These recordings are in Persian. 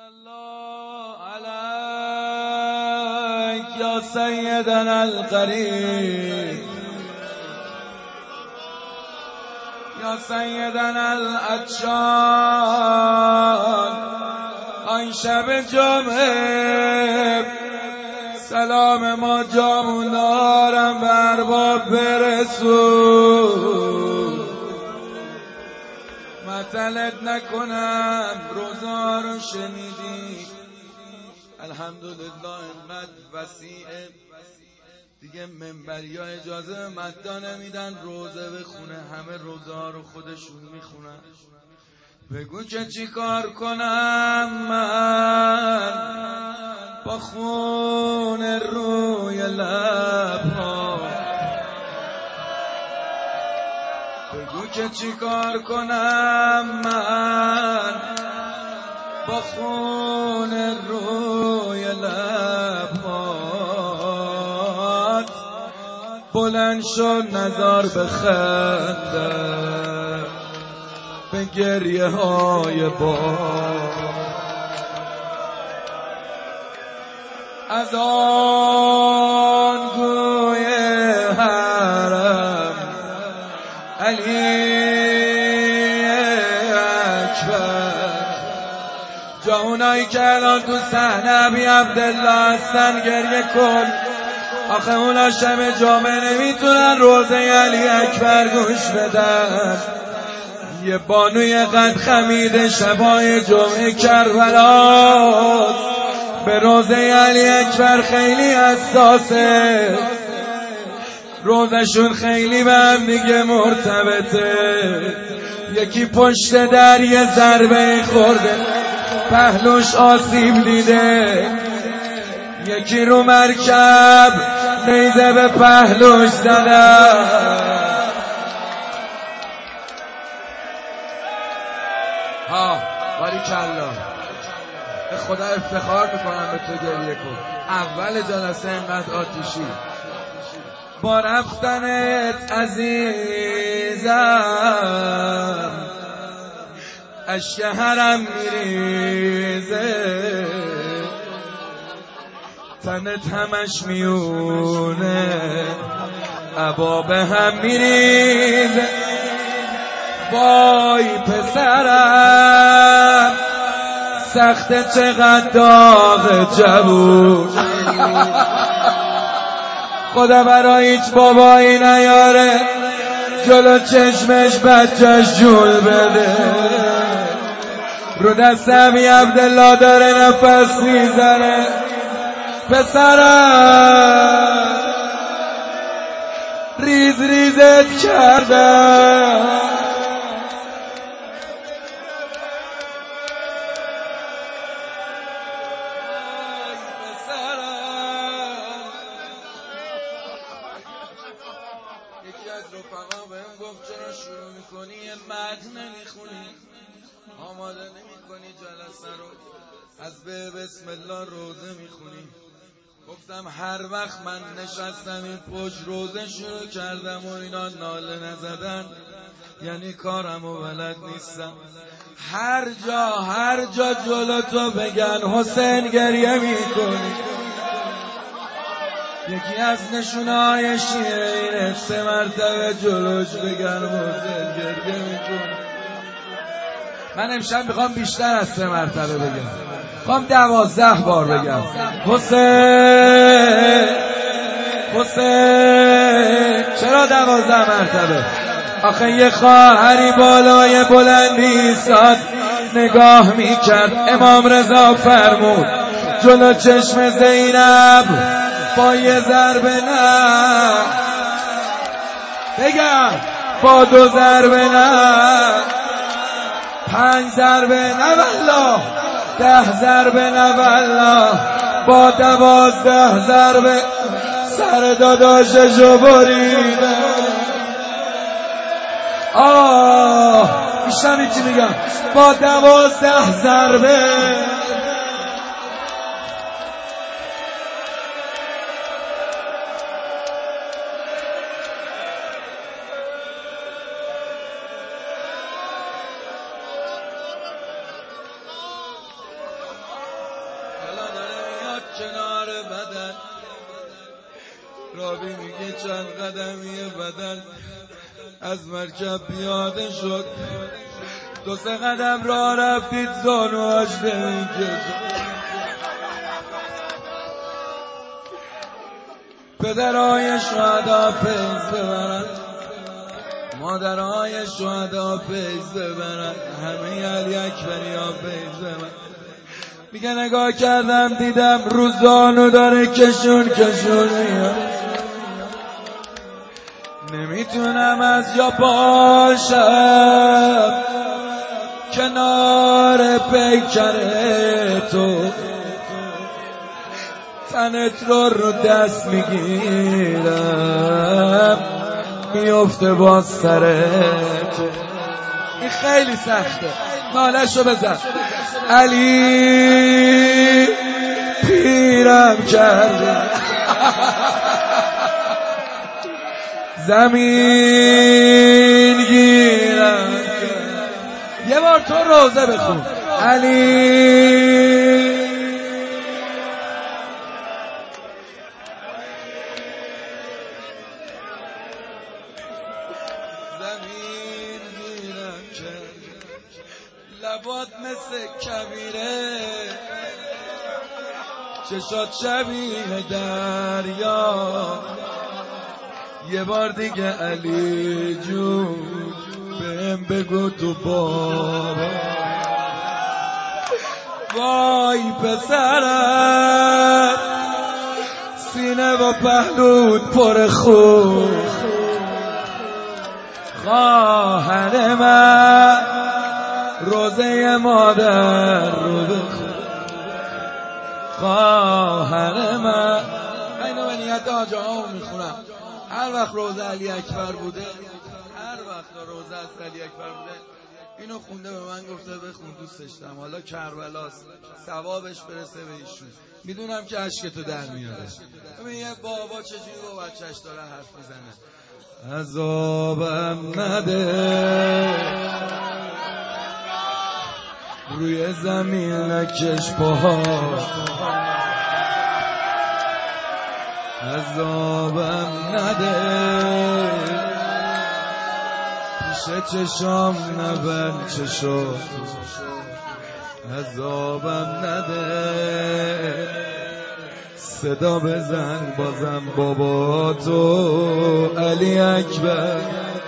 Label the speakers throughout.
Speaker 1: الله عليك يا سيدنا القريب يا سيدنا العطشان آن شب جمعه سلام ما جامون دارم بر باب برسون مطلت نکنم روزا رو شنیدی الحمدلله اینقدر وسیعه دیگه منبری ها اجازه مددا نمیدن روزه بخونه همه روزه ها رو خودشون میخونن بگو که چی کار کنم من با خون روی لبها بگو که چی کار کنم من با خون روی لبهات بلند شد نظر بخنده به گریه های از آن گوی حرم علی اکبر جا اونایی که الان تو صحنه ابی عبدالله هستن گریه کن آخه اونا شب جامعه نمیتونن روزه علی اکبر گوش بدن یه بانوی قد خمید شبای جمعه کربلا به روزه علی اکبر خیلی حساسه روزشون خیلی به هم دیگه مرتبطه یکی پشت در یه ضربه خورده پهلوش آسیب دیده یکی رو مرکب نیزه به پهلوش زده باریکالله به خدا افتخار میکنم به تو گریه کن اول جلسه اینقدر آتیشی با رفتنت عزیزم اشک حرم میریزه تنت همش میونه عبا به هم میریزه وای پسرم سخت چقدر داغ جوون خدا برای هیچ بابایی نیاره جلو چشمش بچهش جول بده رو دست ابی عبدالله داره نفس میزنه پسرم ریز ریزت کردم یکی از رفقا بهم گفت چرا شروع میکنی یه متن نمیخونی آماده نمیکنی جلسه رو از به بسم الله روزه میخونی گفتم هر وقت من نشستم این پشت روزه شروع کردم و اینا ناله نزدن یعنی کارمو بلد نیستم هر جا جلو تو بگن حسین گریه میکنی یکی از نشونه‌های شیعه اینه 3 مرتبه جلوش بگن حسین گریه میکنی من امشب میخوام بیشتر از 3 مرتبه بگم میخوام 12 بار بگم حسین چرا 12 مرتبه آخه یه خواهری بالای بلندی ایستاد نگاه میکرد امام رضا فرمود جلو چشم زینب با یه ضربه نه بگم با 2 ضربه نه 5 ضربه نه والله 10 ضربه نه والله با 12 ضربه سر داداششو بریده میشنمی چی میگم با 12 ضربه کنار بدن. رابی میگه چند قدمی بدن از مرکب پیاده شد، 2-3 قدم راه رفتید زانوهاش نمیکشد. پدرهای شهدا فیض ببرن، مادرهای شهدا فیض ببرن، همه علی اکبری ها فیض ببرن. میگه نگاه کردم دیدم روزانو داره کشون میاد، نمیتونم از جا پاشم کنار پیکر تو، تنت رو دست میگیرم میفته با سرت. این خیلی سخته، نالشو بزن. علی پیرم کرده، زمین گیرم کرد. یه بار تو روزه بخون. علی زمین گیرم کرد، لبات مثل کبیره، چشات شبیه دریا. یه بار دیگه علی جون بهم بگو تو بابا. وای پسرم سینه و پهلوت پر خون، خواهر من روزه مادر رو بخون. خواهر من اینو به نیت آجه ها میخونم. هر وقت روزه علی اکبر بوده، هر وقت روزه از علی اکبر بوده اینو خونده، به من گفته بخون، دوستش دارم. حالا کربلاست، ثوابش برسه به ایشون. میدونم که اشکتو در میاره. ببین یه بابا چجوری با بچهش داره حرف میزنه. عذابم نده روی زمین نکش پاها، عذابم نده پیش چشام نبن چشو، عذابم نده صدا بزن بازم بابا تو علی اکبر.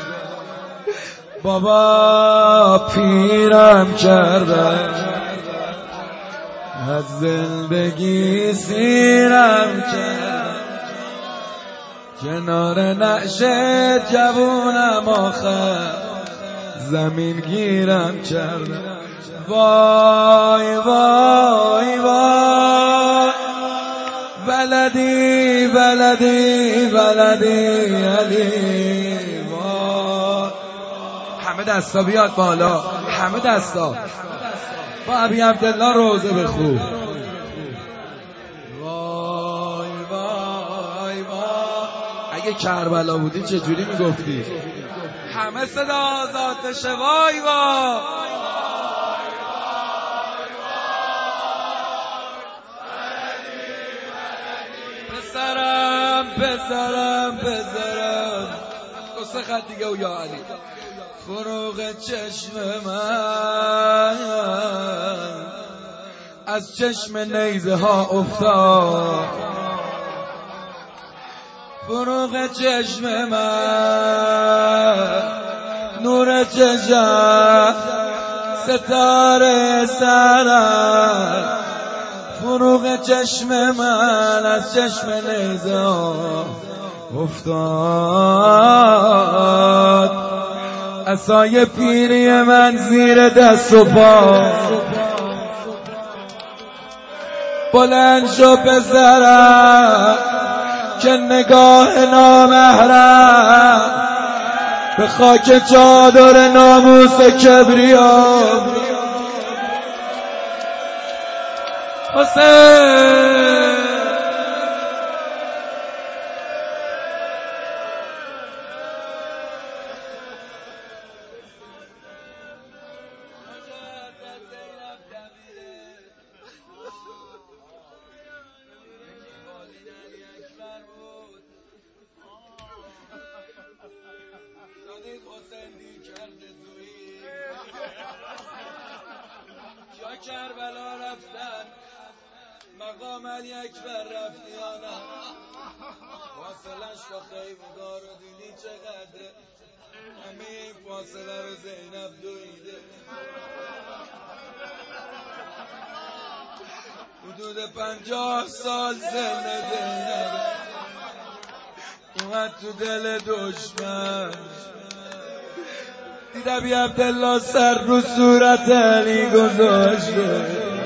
Speaker 1: بابا پیرم کردن، از زندگی سیرم کردن، کنار نعش جوونم آخر زمین گیرم کردن. وای وای وای بلدی بلدی بلدی علی. وای همه دستا بیاد بالا، همه دستا با ابی عبدالله روزه بخون. وای وای وای اگه کربلا بودی چجوری میگفتی؟ همه صدا آزادش. وای وای پسرم دو سه خط دیگه و یا علی. فروغ چشم من از چشم نیزه ها افتاد، فروغ چشم من نور چشم ستاره سرم، فروغ چشم من از چشم نیزه ها افتاد. عصای پیری من زیر دست و پا، بلند شو پسرم که نگاه نامحرم به خاک چادر ناموس کبریا. حسین کربلا رفتن مقام علی اکبر رفتی یا نه؟ فاصلش با خیمگار رو دیدی چقدره؟ همه این فاصله رو زینب دویده. حدود 50 سال سن زینب اومد تو دل دشمن. دید ابی عبدالله سر رو صورت علی گذاشته.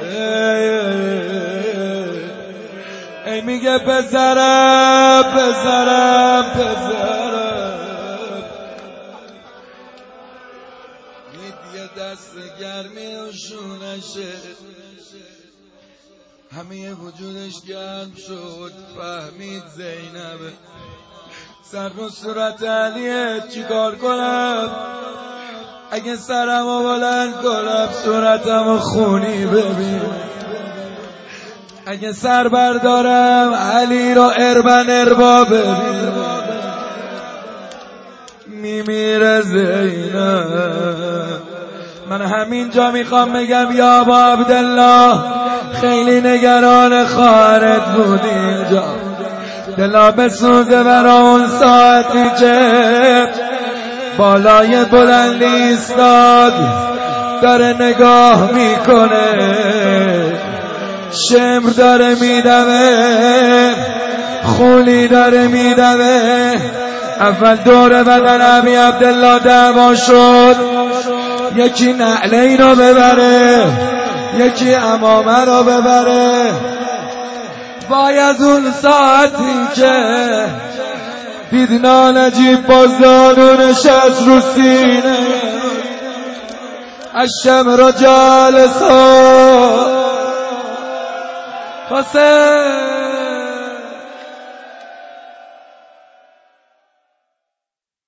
Speaker 1: ای میگه پسرم پسرم پسرم. یه دست گرمی و شونشه همه وجودش گرم شد. فهمید زینب سر رو صورت علیه. چیکار کنم؟ اگه سرمو بلند کنم صورتمو خونی ببین. اگه سر بردارم علی رو اربن اربا ببین. میمیره زینب. من همینجا میخوام بگم یا ابا عبدالله خیلی نگران خواهرت بود اینجا. دلا بسوزه برا اون ساعتی که بالای بلندی ایستاد داره نگاه میکنه. شمر داره میدمه، خونی داره میدمه. اول دور بدن ابی عبدالله دعوا شد. یکی نعلین رو ببره، یکی عمامه رو ببره. باید اون ساعتی که دیدنا نجیب بازدانو نشست رو سینه الشمر جالسا حسین